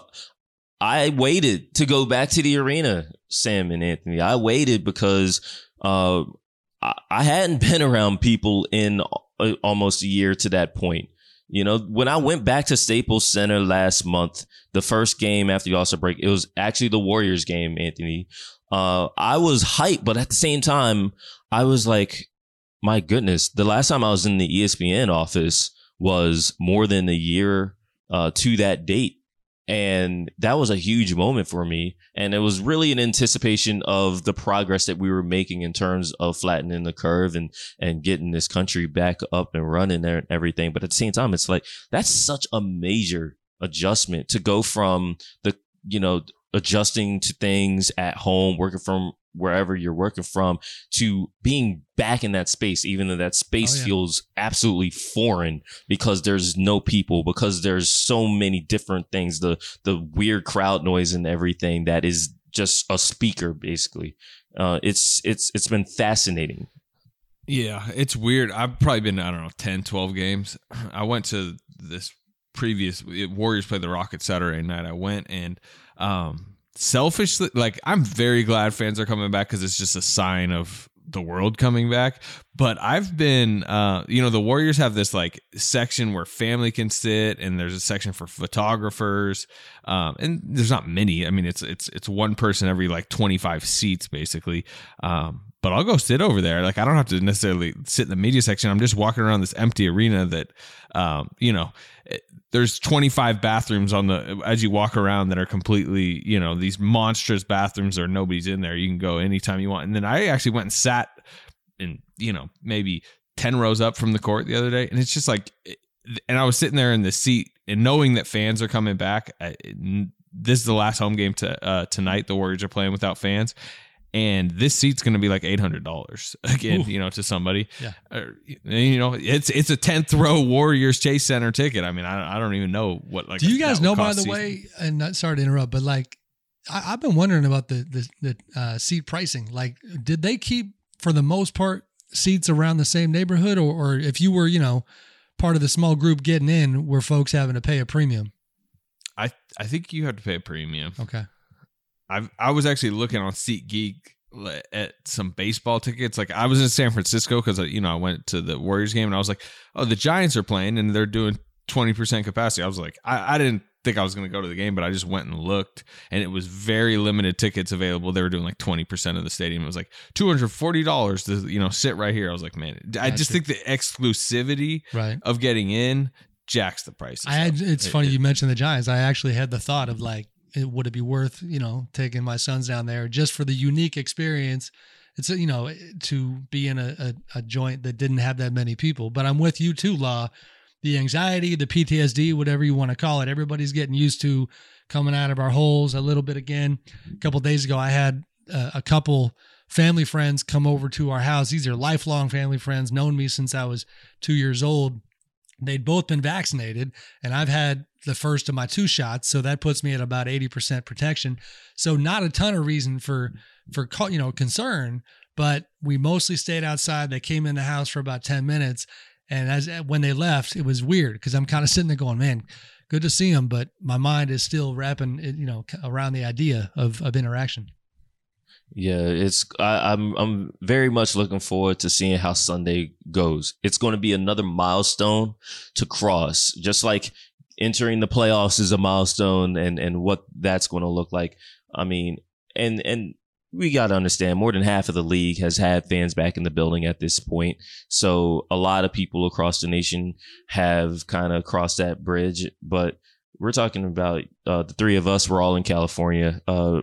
I waited to go back to the arena, Sam and Anthony. I waited because I hadn't been around people in almost a year to that point. When I went back to Staples Center last month, the first game after the All-Star break, it was actually the Warriors game, Anthony. I was hyped, but at the same time, I was like, my goodness, the last time I was in the ESPN office was more than a year to that date. And that was a huge moment for me. And it was really an anticipation of the progress that we were making in terms of flattening the curve and getting this country back up and running there and everything. But at the same time, it's like, that's such a major adjustment to go from adjusting to things at home, working from wherever you're working from, to being back in that space, even though that space feels absolutely foreign because there's no people, because there's so many different things, the weird crowd noise and everything that is just a speaker, basically. It's been fascinating. Yeah, it's weird. I've probably been, 10, 12 games. I went to this previous Warriors played the Rockets Saturday night. I went and, selfishly, like, I'm very glad fans are coming back because it's just a sign of the world coming back. But I've been, the Warriors have this like section where family can sit, and there's a section for photographers. And there's not many. I mean, it's one person every like 25 seats basically. But I'll go sit over there. Like, I don't have to necessarily sit in the media section. I'm just walking around this empty arena that, there's 25 bathrooms as you walk around that are completely, these monstrous bathrooms or nobody's in there. You can go anytime you want. And then I actually went and sat in, maybe 10 rows up from the court the other day. And it's just like, and I was sitting there in the seat and knowing that fans are coming back. This is the last home game tonight. The Warriors are playing without fans. And this seat's going to be like $800 again, to somebody. Yeah. It's a 10th row Warriors Chase Center ticket. I mean, I don't even know what. Like, do you guys know, by the way? And not sorry to interrupt, but like, I've been wondering about the seat pricing. Like, did they keep for the most part seats around the same neighborhood, or if you were, part of the small group getting in, were folks having to pay a premium? I think you have to pay a premium. Okay. I was actually looking on SeatGeek at some baseball tickets. Like, I was in San Francisco because I went to the Warriors game, and I was like, oh, the Giants are playing and they're doing 20% capacity. I was like, I didn't think I was going to go to the game, but I just went and looked, and it was very limited tickets available. They were doing like 20% of the stadium. It was like $240 to sit right here. I was like, man, I just think the exclusivity of getting in jacks the prices. It's funny you mentioned the Giants. I actually had the thought of like, would it be worth, taking my sons down there just for the unique experience? It's, to be in a joint that didn't have that many people. But I'm with you too, Law. the anxiety, the PTSD, whatever you want to call it. Everybody's getting used to coming out of our holes a little bit again. A couple of days ago, I had a couple family friends come over to our house. These are lifelong family friends, known me since I was 2 years old. They'd both been vaccinated, and I've had the first of my 2 shots, so that puts me at about 80% protection. So not a ton of reason for concern, but we mostly stayed outside. They came in the house for about 10 minutes, and when they left, it was weird because I'm kind of sitting there going, man, good to see them, but my mind is still wrapping around the idea of interaction. Yeah, I'm very much looking forward to seeing how Sunday goes. It's going to be another milestone to cross, just like entering the playoffs is a milestone and what that's going to look like. I mean, and we got to understand more than half of the league has had fans back in the building at this point. So a lot of people across the nation have kind of crossed that bridge, but we're talking about the 3 of us. We're all in California.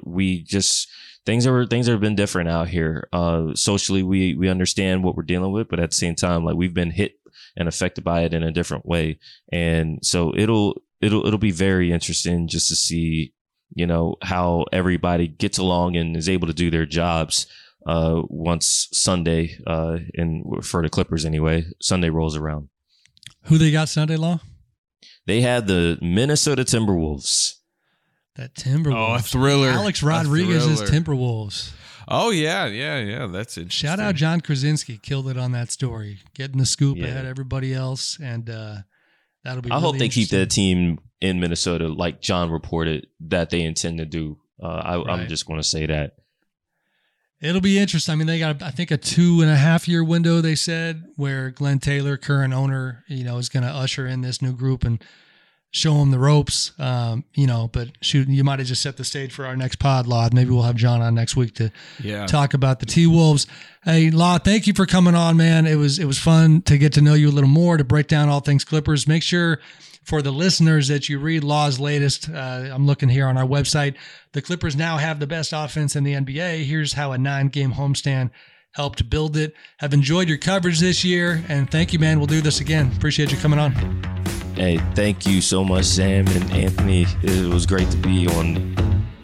Things have been different out here. Socially, we understand what we're dealing with, but at the same time, like, we've been hit and affected by it in a different way. And so it'll be very interesting just to see, how everybody gets along and is able to do their jobs once Sunday, and for the Clippers anyway, Sunday rolls around. Who they got Sunday, Law? They had the Minnesota Timberwolves. That Timberwolves. Oh, a thriller. Alex Rodriguez's Timberwolves. Oh, yeah. That's it. Shout out John Krasinski. Killed it on that story. Getting the scoop ahead of everybody else. And that'll be I really hope they keep interesting. that team in Minnesota like John reported that they intend to do. I'm just going to say that. It'll be interesting. I mean, they got, I think, a 2.5-year window, they said, where Glenn Taylor, current owner, is going to usher in this new group and show them the ropes, but shoot, you might have just set the stage for our next pod, Law. Maybe we'll have John on next week to talk about the T-Wolves. Hey, Law, thank you for coming on, man. It was fun to get to know you a little more, to break down all things Clippers. Make sure for the listeners that you read Law's latest. I'm looking here on our website. The Clippers now have the best offense in the NBA. Here's how a 9-game homestand helped build it. Have enjoyed your coverage this year, and thank you, man. We'll do this again. Appreciate you coming on. Hey, thank you so much, Sam and Anthony. It was great to be on.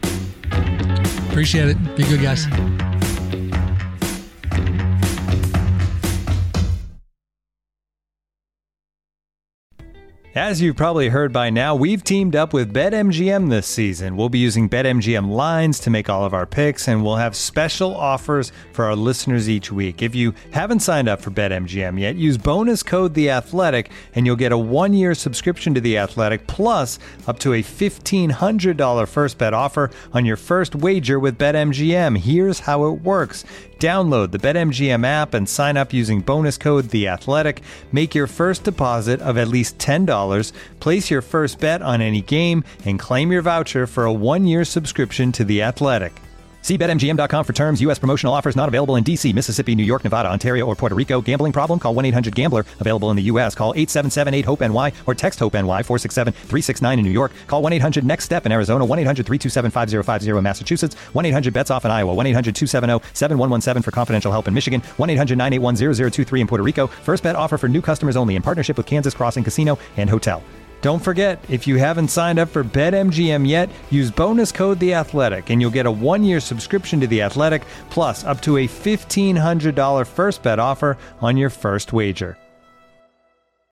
Appreciate it. Be good, guys. As you've probably heard by now, we've teamed up with BetMGM this season. We'll be using BetMGM lines to make all of our picks, and we'll have special offers for our listeners each week. If you haven't signed up for BetMGM yet, use bonus code The Athletic, and you'll get a 1-year subscription to The Athletic, plus up to a $1,500 first bet offer on your first wager with BetMGM. Here's how it works. Download the BetMGM app and sign up using bonus code The Athletic. Make your first deposit of at least $10. Place your first bet on any game and claim your voucher for a 1-year subscription to The Athletic. See BetMGM.com for terms. U.S. promotional offers not available in D.C., Mississippi, New York, Nevada, Ontario, or Puerto Rico. Gambling problem? Call 1-800-GAMBLER. Available in the U.S. Call 877-8-HOPE-NY or text HOPE-NY 467-369 in New York. Call 1-800-NEXT-STEP in Arizona. 1-800-327-5050 in Massachusetts. 1-800-BETS-OFF in Iowa. 1-800-270-7117 for confidential help in Michigan. 1-800-981-0023 in Puerto Rico. First bet offer for new customers only in partnership with Kansas Crossing Casino and Hotel. Don't forget, if you haven't signed up for BetMGM yet, use bonus code The Athletic, and you'll get a 1-year subscription to The Athletic, plus up to a $1,500 first bet offer on your first wager.